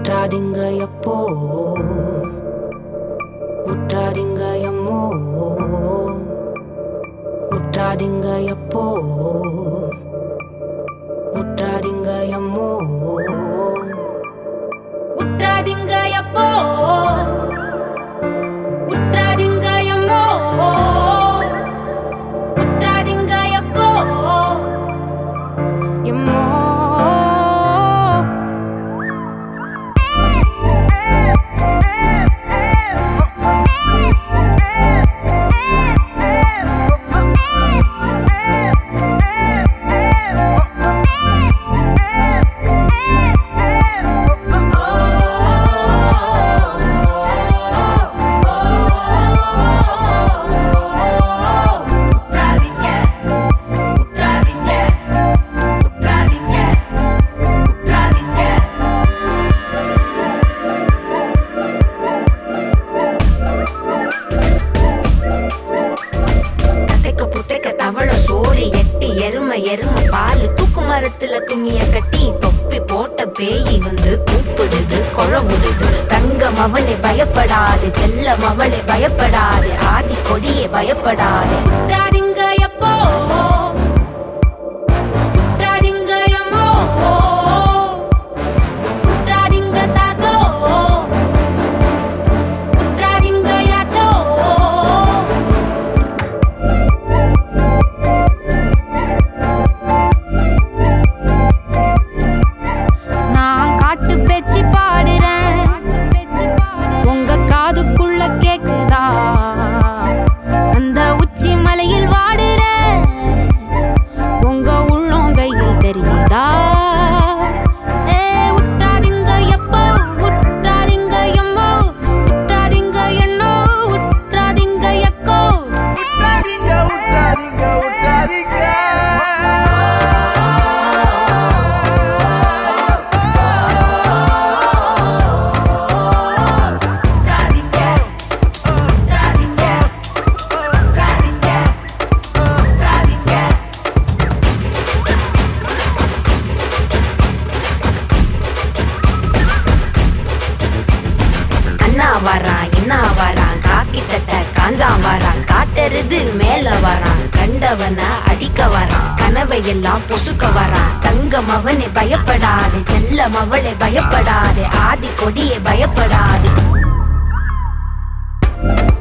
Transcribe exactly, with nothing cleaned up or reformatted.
உற்றாதீங்க எப்போ உற்றாதீங்க எம்மோ உற்றாதீங்க எப்போ உற்றாதீங்க எம்மோ உற்றாதீங்க எப்போ உற்றாதீங்க எம்மோ உற்றாதீங்க எப்போ எம்மோ எருமை பாலு தூக்கு மரத்துல துணிய கட்டி தொப்பி போட்ட பேயி வந்து கூப்பிடுது கொழவுடுது. தங்கம் அவனை பயப்படாது, செல்லம் அவளை பயப்படாது, ஆதி கொடியே பயப்படாது. உற்றாதீங்க எப்போ உற்றாதீங்க எம்மோ உற்றாதீங்க தாத்தோ உற்றாதீங்க யாச்சோ. கேக்குதா அந்த உச்சி மலையில் வாடுற உங்க உள்ளம் கையில் தெரியுதா? ஏ உற்றாதீங்க எப்போ உற்றாதீங்க எம்மோ உற்றாதீங்க எண்ணோ உற்றாதீங்க எக்கோ. உற்றாதீங்க உற்றாதீங்க உற்றாதீங்க வரான் என்ன வரான், காக்கி சட்டை காஞ்சான் வரான், காட்டெருது மேல வரான், கண்டவன அடிக்க வரான், கனவையெல்லாம் பொசுக்க வரான். தங்கம் அவனை பயப்படாது, செல்லம் அவளை பயப்படாது, ஆதி கொடியே பயப்படாது.